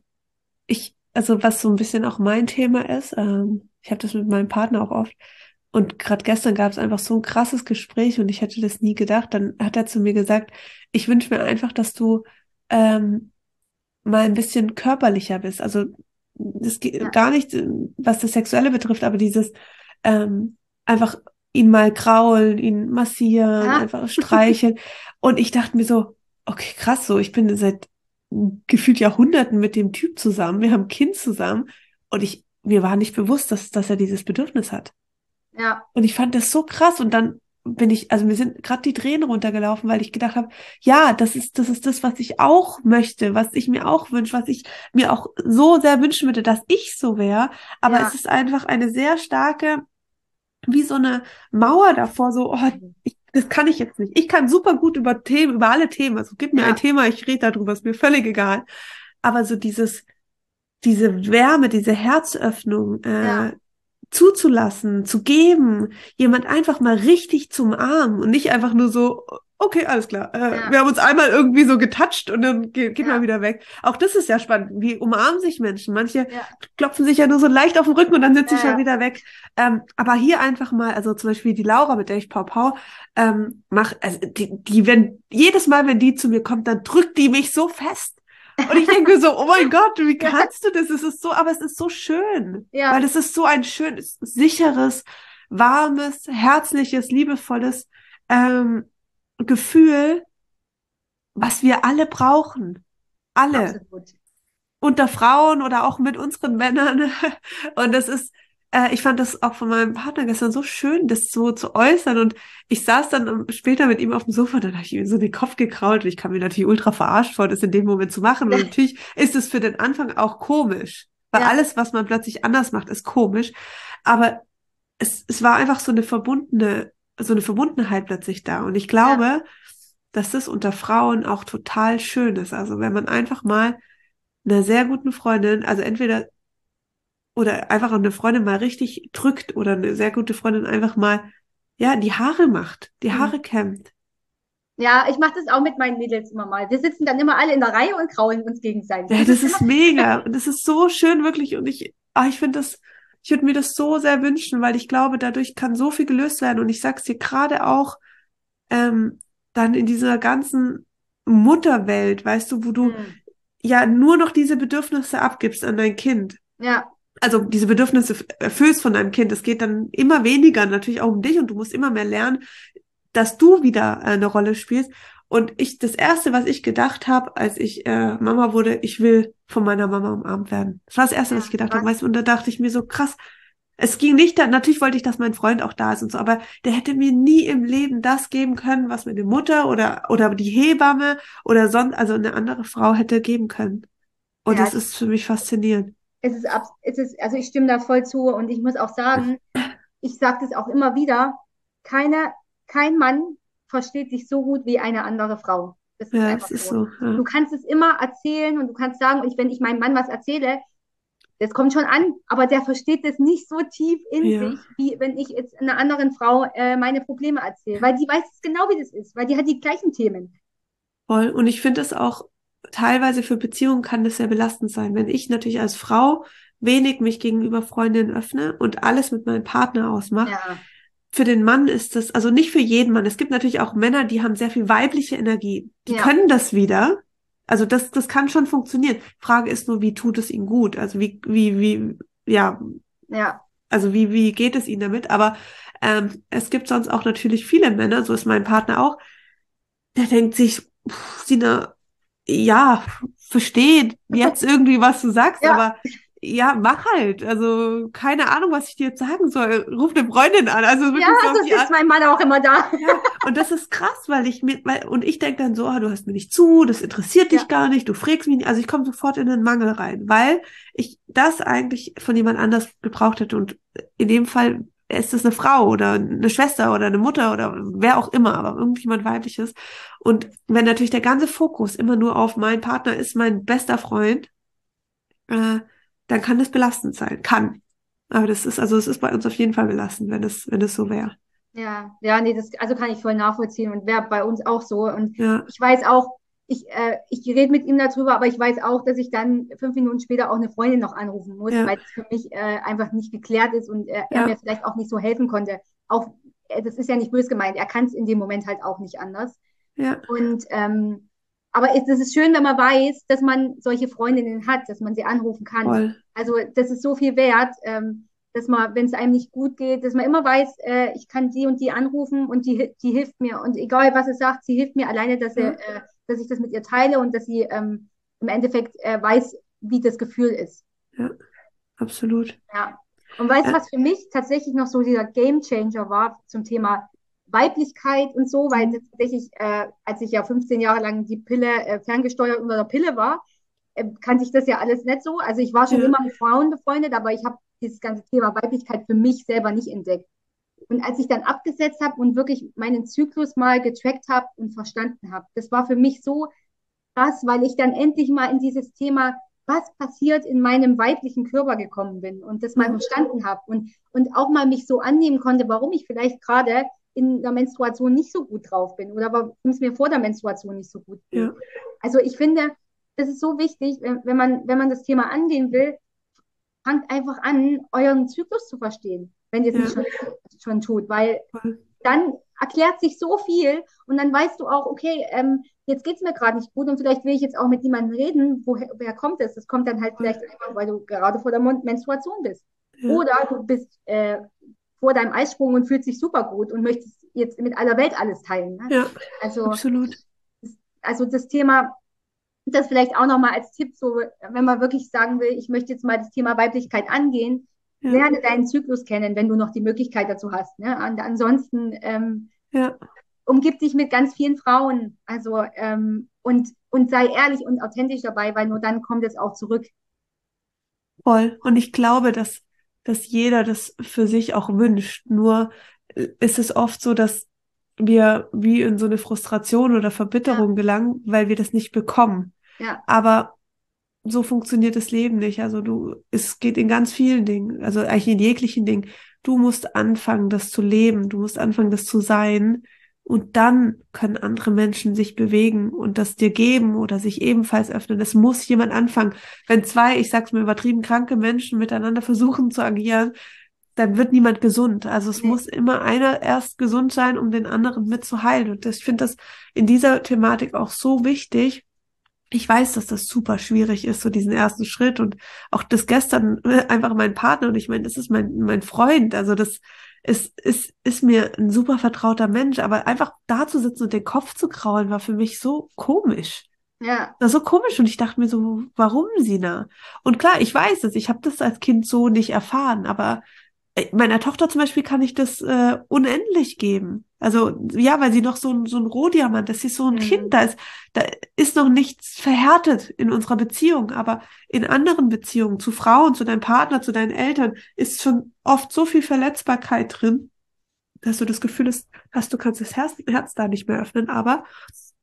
also was so ein bisschen auch mein Thema ist, ich habe das mit meinem Partner auch oft. Und gerade gestern gab es einfach so ein krasses Gespräch und ich hätte das nie gedacht. Dann hat er zu mir gesagt, ich wünsche mir einfach, dass du ähm, mal ein bisschen körperlicher bist. Also das geht Ja, gar nicht, was das Sexuelle betrifft, aber dieses ähm, einfach ihn mal kraulen, ihn massieren, ja, einfach streicheln. Und ich dachte mir so, okay, krass, so, ich bin seit gefühlt Jahrhunderten mit dem Typ zusammen, wir haben ein Kind zusammen und mir war nicht bewusst, dass er dieses Bedürfnis hat. ja, Und ich fand das so krass und dann also mir sind gerade die Tränen runtergelaufen, weil ich gedacht habe, ja, das ist das, was ich auch möchte, was ich mir auch wünsche, was ich mir auch so sehr wünschen würde, dass ich so wäre. Aber es ja. ist einfach eine sehr starke, wie so eine Mauer davor, so, oh, das kann ich jetzt nicht. Ich kann super gut über Themen, über alle Themen. Also gib mir ein Ja, Thema, ich rede darüber, ist mir völlig egal. Aber so diese Wärme, diese Herzöffnung, ja, zuzulassen, zu geben, jemand einfach mal richtig zum Umarmen und nicht einfach nur so, okay, alles klar, wir ja, haben uns einmal irgendwie so getatscht und dann geht mal ja, wieder weg. Auch das ist ja spannend. Wie umarmen sich Menschen? Manche ja, klopfen sich ja nur so leicht auf den Rücken und dann sind sie ja, schon ja, wieder weg. Aber hier einfach mal, also zum Beispiel die Laura, mit der ich Pau Pau also wenn jedes Mal, wenn die zu mir kommt, dann drückt die mich so fest. Und ich denke mir so, oh mein Gott, wie kannst du das? Es ist so, aber es ist so schön, weil ja, es ist so ein schönes, sicheres, warmes, herzliches, liebevolles Gefühl, was wir alle brauchen. Alle. absolut. Unter Frauen oder auch mit unseren Männern. Und das ist, ich fand das auch von meinem Partner gestern so schön, das so zu äußern. Und ich saß dann später mit ihm auf dem Sofa, dann habe ich ihm so den Kopf gekrault und ich kam mir natürlich ultra verarscht vor, das in dem Moment zu machen. Und natürlich ist es für den Anfang auch komisch, weil Ja, alles, was man plötzlich anders macht, ist komisch. Aber es war einfach so eine Verbundenheit plötzlich da. Und ich ja, glaube, dass das unter Frauen auch total schön ist. Also wenn man einfach mal einer sehr guten Freundin, also entweder oder einfach eine Freundin mal richtig drückt oder eine sehr gute Freundin einfach mal, ja, die Haare macht, die hm. Haare kämmt. Ja, ich mache das auch mit meinen Mädels immer mal. Wir sitzen dann immer alle in der Reihe und kraulen uns gegenseitig. Ja, Das das ist immer, ist mega und das ist so schön wirklich und ich finde das, ich würde mir das so sehr wünschen, weil ich glaube, dadurch kann so viel gelöst werden und ich sag's dir gerade auch, ähm, dann in dieser ganzen Mutterwelt, weißt du, wo du hm. ja nur noch diese Bedürfnisse abgibst an dein Kind. Ja, Also diese Bedürfnisse erfüllst von deinem Kind. Es geht dann immer weniger natürlich auch um dich und du musst immer mehr lernen, dass du wieder eine Rolle spielst. Und das Erste, was ich gedacht habe, als ich Mama wurde, ich will von meiner Mama umarmt werden. Das war das Erste, was ich ja, gedacht habe. krass. Weißt du, und da dachte ich mir so, krass, es ging nicht, natürlich wollte ich, dass mein Freund auch da ist und so, aber der hätte mir nie im Leben das geben können, was meine Mutter oder die Hebamme oder sonst, also eine andere Frau hätte geben können. Und Ja, das ist für mich faszinierend. also ich stimme da voll zu und ich muss auch sagen, ich sage das auch immer wieder, keine, kein Mann versteht sich so gut wie eine andere Frau. Das ist Ja, einfach es ist so. so. Ja. Du kannst es immer erzählen und du kannst sagen, wenn ich meinem Mann was erzähle, das kommt schon an, aber der versteht das nicht so tief in Ja, sich, wie wenn ich jetzt einer anderen Frau meine Probleme erzähle, weil die weiß es genau, wie das ist, weil die hat die gleichen Themen. voll. Und ich finde es auch, teilweise für Beziehungen kann das sehr belastend sein. Wenn ich natürlich als Frau wenig mich gegenüber Freundinnen öffne und alles mit meinem Partner ausmache, Ja, für den Mann ist das, also nicht für jeden Mann. Es gibt natürlich auch Männer, die haben sehr viel weibliche Energie. Die ja, können das wieder. Also das kann schon funktionieren. Frage ist nur, wie tut es ihnen gut? Also ja, ja, also wie geht es ihnen damit? Aber es gibt sonst auch natürlich viele Männer, so ist mein Partner auch, der denkt sich, Sina, ja, verstehe jetzt irgendwie, was du sagst, ja, aber ja, mach halt. Also keine Ahnung, was ich dir jetzt sagen soll. Ruf eine Freundin an. Also ja, wirklich so auf so die sitzt Art. mein Mann auch immer da. Ja, und das ist krass, und ich denke dann so, ah, du hörst mir nicht zu, das interessiert dich Ja, gar nicht, du fragst mich nicht. Also ich komme sofort in den Mangel rein, weil ich das eigentlich von jemand anders gebraucht hätte. Und in dem Fall ist es eine Frau oder eine Schwester oder eine Mutter oder wer auch immer, aber irgendjemand weibliches. Und wenn natürlich der ganze Fokus immer nur auf mein Partner ist, mein bester Freund, äh, dann kann das belastend sein. Kann. Aber es ist bei uns auf jeden Fall belastend, wenn es so wäre. ja, ja, nee, das, also kann ich voll nachvollziehen und wäre bei uns auch so. Und Ja, ich weiß auch, ich rede mit ihm darüber, aber ich weiß auch, dass ich dann 5 Minuten später auch eine Freundin noch anrufen muss, ja, weil es für mich einfach nicht geklärt ist und er mir ja, vielleicht auch nicht so helfen konnte. Auch, das ist ja nicht böse gemeint, er kann es in dem Moment halt auch nicht anders. ja, Und aber es ist schön, wenn man weiß, dass man solche Freundinnen hat, dass man sie anrufen kann. voll. Also das ist so viel wert, dass man, wenn es einem nicht gut geht, dass man immer weiß, ich kann die und die anrufen und die hilft mir. Und egal, was sie sagt, sie hilft mir alleine, Ja, dass ich das mit ihr teile und dass sie im Endeffekt weiß, wie das Gefühl ist. ja, absolut. Ja. Und weißt du, Ja, was für mich tatsächlich noch so dieser Game Changer war zum Thema Weiblichkeit und so, weil mhm. tatsächlich, als ich ja 15 Jahre lang die Pille ferngesteuert unter der Pille war, kannte ich das ja alles nicht so. Also ich war schon Ja, immer mit Frauen befreundet, aber ich habe dieses ganze Thema Weiblichkeit für mich selber nicht entdeckt. Und als ich dann abgesetzt habe und wirklich meinen Zyklus mal getrackt habe und verstanden habe, das war für mich so krass, weil ich dann endlich mal in dieses Thema, was passiert in meinem weiblichen Körper gekommen bin und das mal ja, verstanden habe und auch mal mich so annehmen konnte, warum ich vielleicht gerade in der Menstruation nicht so gut drauf bin oder warum es mir vor der Menstruation nicht so gut geht. ja, Also ich finde, das ist so wichtig, wenn man das Thema angehen will, fangt einfach an, euren Zyklus zu verstehen, wenn ihr es nicht ja, schon tut, weil voll, dann erklärt sich so viel und dann weißt du auch, okay, jetzt geht es mir gerade nicht gut und vielleicht will ich jetzt auch mit jemandem reden, woher kommt es? Das kommt dann halt voll, vielleicht einfach, weil du gerade vor der Menstruation bist. ja, Oder du bist vor deinem Eisprung und fühlst dich super gut und möchtest jetzt mit aller Welt alles teilen. Ne? ja, Also, absolut. also das Thema, das vielleicht auch nochmal als Tipp, so wenn man wirklich sagen will, ich möchte jetzt mal das Thema Weiblichkeit angehen, Ja, lerne deinen Zyklus kennen, wenn du noch die Möglichkeit dazu hast. Ne? Ansonsten ja, umgib dich mit ganz vielen Frauen. Also und sei ehrlich und authentisch dabei, weil nur dann kommt es auch zurück. voll. Und ich glaube, dass jeder das für sich auch wünscht. Nur ist es oft so, dass wir wie in so eine Frustration oder Ja, Verbitterung gelangen, weil wir das nicht bekommen. ja, Aber so funktioniert das Leben nicht. Also es geht in ganz vielen Dingen, also eigentlich in jeglichen Dingen. Du musst anfangen, das zu leben. Du musst anfangen, das zu sein. Und dann können andere Menschen sich bewegen und das dir geben oder sich ebenfalls öffnen. Es muss jemand anfangen. Wenn zwei, ich sag's mal übertrieben, kranke Menschen miteinander versuchen zu agieren, dann wird niemand gesund. Also es nee, muss immer einer erst gesund sein, um den anderen mitzuheilen. Und ich finde das in dieser Thematik auch so wichtig. Ich weiß, dass das super schwierig ist, so diesen ersten Schritt und auch das gestern einfach mein Partner und ich meine, das ist mein Freund, also das ist mir ein super vertrauter Mensch, aber einfach da zu sitzen und den Kopf zu kraulen, war für mich so komisch. ja, Das war so komisch und ich dachte mir so, warum, Sina? Und klar, ich weiß es, ich habe das als Kind so nicht erfahren, aber meiner Tochter zum Beispiel kann ich das unendlich geben. Also ja, weil sie noch so ein Rohdiamant, das ist so ein Kind, hm, da ist noch nichts verhärtet in unserer Beziehung, aber in anderen Beziehungen, zu Frauen, zu deinem Partner, zu deinen Eltern, ist schon oft so viel Verletzbarkeit drin, dass du das Gefühl hast, du kannst das Herz da nicht mehr öffnen, aber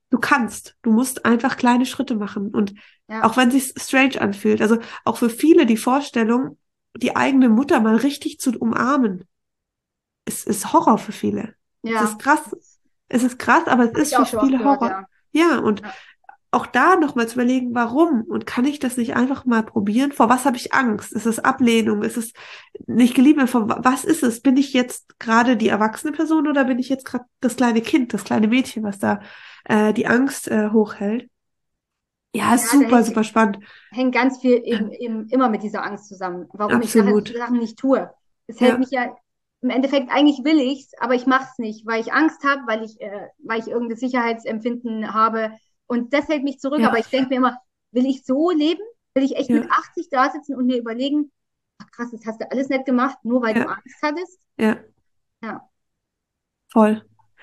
Du musst einfach kleine Schritte machen. Und Ja, auch wenn es sich strange anfühlt, also auch für viele die Vorstellung, die eigene Mutter mal richtig zu umarmen, ist Horror für viele. Es ist ja, krass, es ist krass, aber es habe ist ich für auch schon oft viele gehört, Horror. ja. Ja, und Ja, auch da nochmal zu überlegen, warum und kann ich das nicht einfach mal probieren? Vor was habe ich Angst? Ist es Ablehnung? Ist es nicht geliebt? Was ist es? Bin ich jetzt gerade die erwachsene Person oder bin ich jetzt gerade das kleine Kind, das kleine Mädchen, was da die Angst hochhält? Ja, ist ja, da super, super spannend. hängt ganz viel eben immer mit dieser Angst zusammen, warum ich Absolut. Sachen nicht tue. Es hält Ja, mich ja, im Endeffekt, eigentlich will ich's, aber ich mache es nicht, weil ich Angst habe, weil ich irgendein Sicherheitsempfinden habe. Und das hält mich zurück. ja, Aber ich denke mir immer, will ich so leben? Will ich echt mit ja, 80 da sitzen und mir überlegen, ach krass, das hast du alles nicht gemacht, nur weil du ja, Angst hattest? ja, Ja, voll.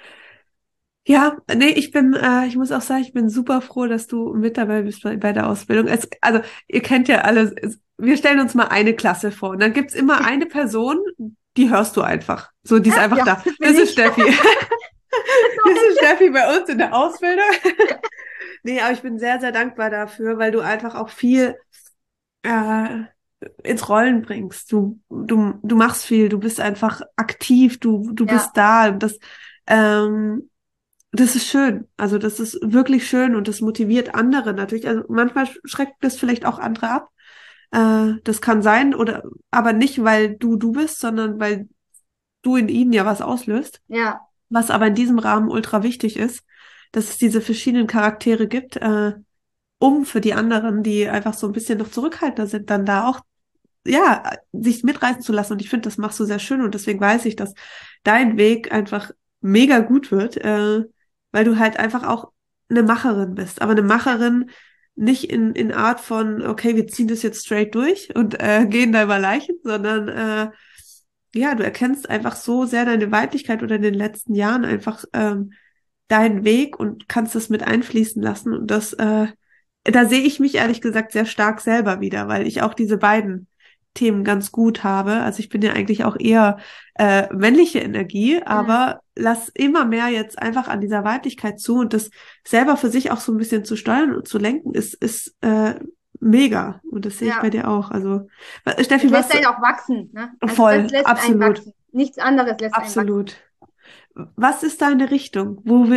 Ja, nee, ich muss auch sagen, ich bin super froh, dass du mit dabei bist bei der Ausbildung. Also, ihr kennt ja alle, wir stellen uns mal eine Klasse vor und dann gibt's immer eine Person, die hörst du einfach. So, die ist einfach ja, da. das bin Das ist ich. Steffi. Das ist Steffi bei uns in der Ausbildung. Nee, aber ich bin sehr, sehr dankbar dafür, weil du einfach auch viel äh, ins Rollen bringst. Du machst viel, du bist einfach aktiv, du Ja, bist da. Und ähm, das ist schön. Also das ist wirklich schön und das motiviert andere natürlich. Also manchmal schreckt das vielleicht auch andere ab. Das kann sein, oder aber nicht, weil du bist, sondern weil du in ihnen ja was auslöst. ja, Was aber in diesem Rahmen ultra wichtig ist, dass es diese verschiedenen Charaktere gibt, um für die anderen, die einfach so ein bisschen noch zurückhaltender sind, dann da auch ja, sich mitreißen zu lassen. Und ich finde, das machst du sehr schön. Und deswegen weiß ich, dass dein Weg einfach mega gut wird, weil du halt einfach auch eine Macherin bist. Aber eine Macherin nicht in Art von, okay, wir ziehen das jetzt straight durch und gehen da über Leichen, sondern ja, du erkennst einfach so sehr deine Weiblichkeit oder in den letzten Jahren einfach deinen Weg und kannst das mit einfließen lassen. Und da sehe ich mich ehrlich gesagt sehr stark selber wieder, weil ich auch diese beiden Themen ganz gut habe. Also ich bin ja eigentlich auch eher männliche Energie, mm, aber lass immer mehr jetzt einfach an dieser Weiblichkeit zu und das selber für sich auch so ein bisschen zu steuern und zu lenken, ist mega. Und das sehe ich bei ja. dir auch. Also, Es Steffi, lässt was einen auch wachsen, ne? Also das voll, lässt einen absolut, wachsen. Nichts anderes lässt einen wachsen. absolut. Was ist deine Richtung?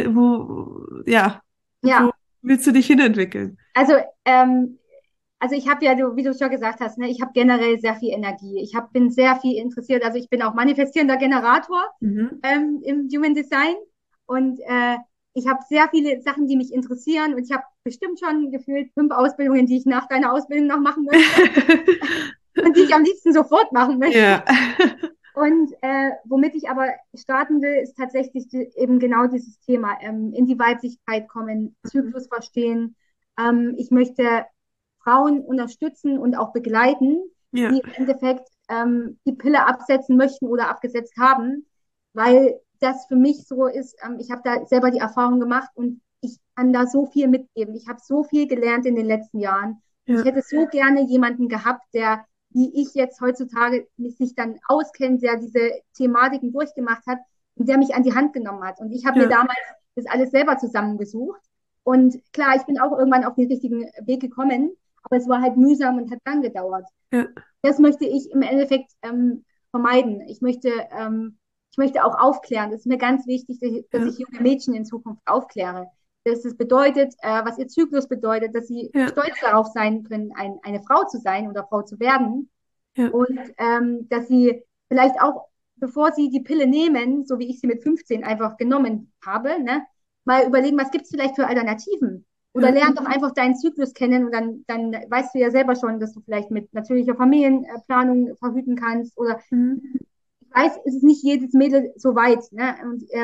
Ja, wo Ja, willst du dich hinentwickeln? also, also ich habe ja, wie du schon gesagt hast, ne, ich habe generell sehr viel Energie. Bin sehr viel interessiert. Also ich bin auch manifestierender Generator Mhm. im Human Design und ich habe sehr viele Sachen, die mich interessieren und ich habe bestimmt schon gefühlt 5 Ausbildungen, die ich nach deiner Ausbildung noch machen möchte und die ich am liebsten sofort machen möchte. Ja. Und womit ich aber starten will, ist tatsächlich eben genau dieses Thema, in die Weiblichkeit kommen, Zyklus verstehen. Ich möchte Frauen unterstützen und auch begleiten, Ja, die im Endeffekt die Pille absetzen möchten oder abgesetzt haben, weil das für mich so ist, ich habe da selber die Erfahrung gemacht und ich kann da so viel mitgeben. Ich habe so viel gelernt in den letzten Jahren. Ich ja, hätte so gerne jemanden gehabt, der wie ich jetzt heutzutage sich dann auskennt, der diese Thematiken durchgemacht hat und der mich an die Hand genommen hat. Und ich habe mir ja, damals das alles selber zusammengesucht. Und klar, ich bin auch irgendwann auf den richtigen Weg gekommen, aber es war halt mühsam und hat lang gedauert. ja, Das möchte ich im Endeffekt vermeiden. Ich möchte auch aufklären. Das ist mir ganz wichtig, dass ja, ich junge Mädchen in Zukunft aufkläre. Dass es bedeutet, was ihr Zyklus bedeutet, dass sie ja, stolz darauf sein können, eine Frau zu sein oder Frau zu werden. ja, Und dass sie vielleicht auch, bevor sie die Pille nehmen, so wie ich sie mit 15 einfach genommen habe, ne, mal überlegen, was gibt es vielleicht für Alternativen? Oder ja. lern doch einfach deinen Zyklus kennen und dann weißt du ja selber schon, dass du vielleicht mit natürlicher Familienplanung verhüten kannst. Oder Mhm. ich weiß, es ist nicht jedes Mädel so weit, ne?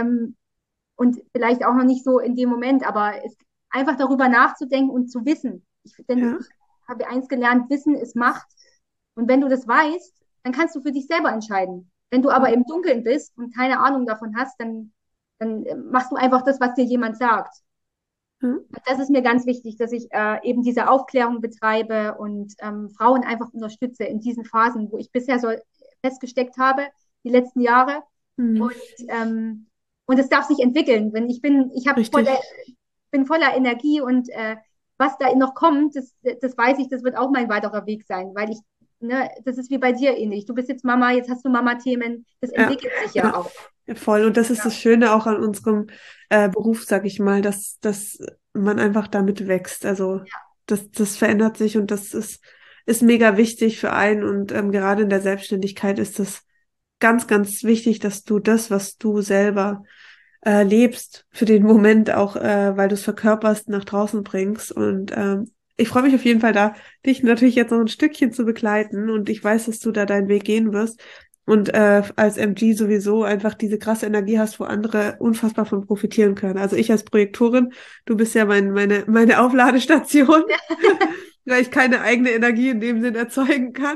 Und vielleicht auch noch nicht so in dem Moment, aber einfach darüber nachzudenken und zu wissen. Denn Ja, ich habe eins gelernt, Wissen ist Macht. Und wenn du das weißt, dann kannst du für dich selber entscheiden. Wenn du aber voll. im Dunkeln bist und keine Ahnung davon hast, dann machst du einfach das, was dir jemand sagt. Ja, Das ist mir ganz wichtig, dass ich eben diese Aufklärung betreibe und Frauen einfach unterstütze in diesen Phasen, wo ich bisher so festgesteckt habe, die letzten Jahre. mhm. Und, ähm, und es darf sich entwickeln. Wenn ich bin, ich habe vor der, Richtig. bin voller Energie und was da noch kommt, das weiß ich, das wird auch mein weiterer Weg sein, weil das ist wie bei dir ähnlich. Du bist jetzt Mama, jetzt hast du Mama-Themen, das Ja, entwickelt sich ja ja, auch. ja, voll. Und das ist Ja, das Schöne auch an unserem Beruf, sag ich mal, dass man einfach damit wächst. Also das verändert sich und ist mega wichtig für einen. Und gerade in der Selbstständigkeit ist das ganz, ganz wichtig, dass du das, was du selber lebst, für den Moment auch, weil du es verkörperst, nach draußen bringst. Und ich freue mich auf jeden Fall da, dich natürlich jetzt noch ein Stückchen zu begleiten. Und ich weiß, dass du da deinen Weg gehen wirst. Und als MG sowieso einfach diese krasse Energie hast, wo andere unfassbar von profitieren können. Also ich als Projektorin, du bist ja meine Aufladestation, weil ich keine eigene Energie in dem Sinn erzeugen kann.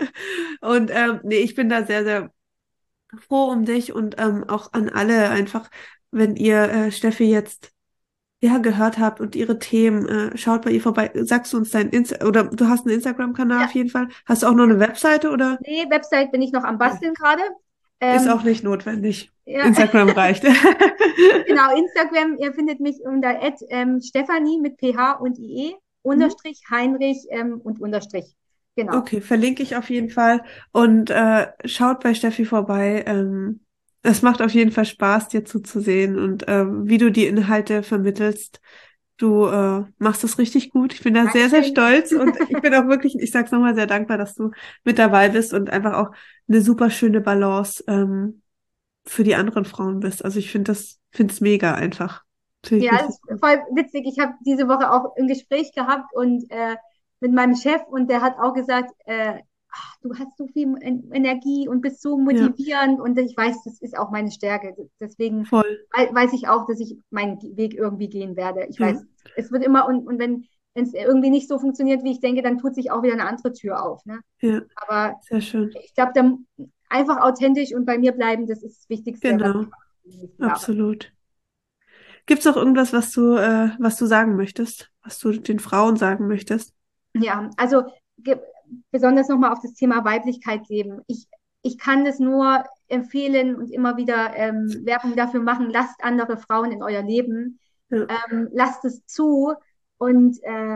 Und nee, ich bin da sehr, sehr froh um dich und auch an alle einfach, wenn ihr Steffi jetzt ja gehört habt und ihre Themen, schaut bei ihr vorbei. Sagst du uns dein oder du hast einen Instagram-Kanal ja. auf jeden Fall. Hast du auch noch eine Webseite oder? Nee, Website bin ich noch am Basteln gerade. Ist Ähm, auch nicht notwendig. ja, Instagram reicht. genau, Instagram, ihr findet mich unter Stefanie mit PH und IE, Mhm. Unterstrich, Heinrich und Unterstrich. Genau. Okay, verlinke ich auf jeden Fall und schaut bei Steffi vorbei. Es macht auf jeden Fall Spaß, dir zuzusehen und wie du die Inhalte vermittelst. Du machst das richtig gut. Ich bin da sehr, sehr Dankeschön. stolz und ich bin auch wirklich, ich sag's nochmal, sehr dankbar, dass du mit dabei bist und einfach auch eine super schöne Balance für die anderen Frauen bist. Also ich finde es mega einfach. Finde ich Ja, das richtig ist gut. voll witzig. Ich habe diese Woche auch ein Gespräch gehabt und mit meinem Chef und der hat auch gesagt, ach, du hast so viel Energie und bist so Ja, motivierend und ich weiß, das ist auch meine Stärke. Deswegen voll. weiß ich auch, dass ich meinen Weg irgendwie gehen werde. Ich Ja, weiß, es wird immer und wenn es irgendwie nicht so funktioniert, wie ich denke, dann tut sich auch wieder eine andere Tür auf. Ne? ja, Aber sehr schön. ich glaube, dann einfach authentisch und bei mir bleiben, das ist das Wichtigste, was Genau, ich mache in den nächsten Jahren. absolut. Gibt es auch irgendwas, was du sagen möchtest, was du den Frauen sagen möchtest? Ja, also besonders nochmal auf das Thema Weiblichkeit leben. Ich kann das nur empfehlen und immer wieder Werbung dafür machen, lasst andere Frauen in euer Leben, Ja, lasst es zu und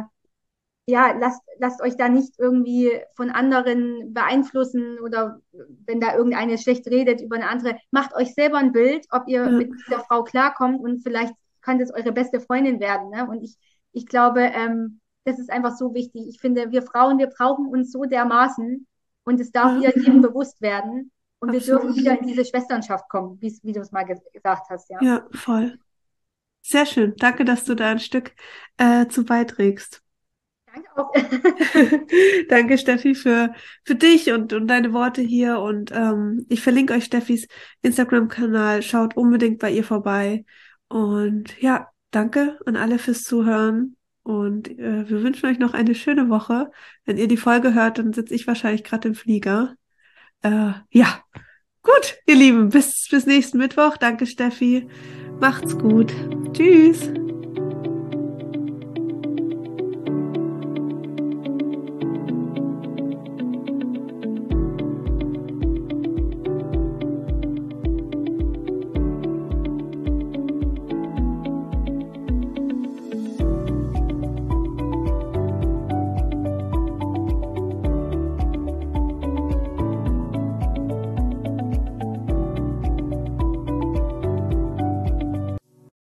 ja, lasst euch da nicht irgendwie von anderen beeinflussen oder wenn da irgendeine schlecht redet über eine andere, macht euch selber ein Bild, ob ihr ja, mit dieser Frau klarkommt und vielleicht kann das eure beste Freundin werden. Ne? Und ich glaube, das ist einfach so wichtig. Ich finde, wir Frauen, wir brauchen uns so dermaßen und es darf ja, wieder jedem bewusst werden. Und wir dürfen absolut. wieder in diese Schwesternschaft kommen, wie du es mal gesagt hast, ja. Ja, voll. Sehr schön. Danke, dass du da ein Stück zu beiträgst. Danke auch. Danke, Steffi, für dich und deine Worte hier. Und ich verlinke euch Steffis Instagram-Kanal. Schaut unbedingt bei ihr vorbei. Und ja, danke an alle fürs Zuhören. Und wir wünschen euch noch eine schöne Woche. Wenn ihr die Folge hört, dann sitze ich wahrscheinlich gerade im Flieger. Ja, gut, ihr Lieben, bis nächsten Mittwoch. Danke, Steffi. Macht's gut. Tschüss.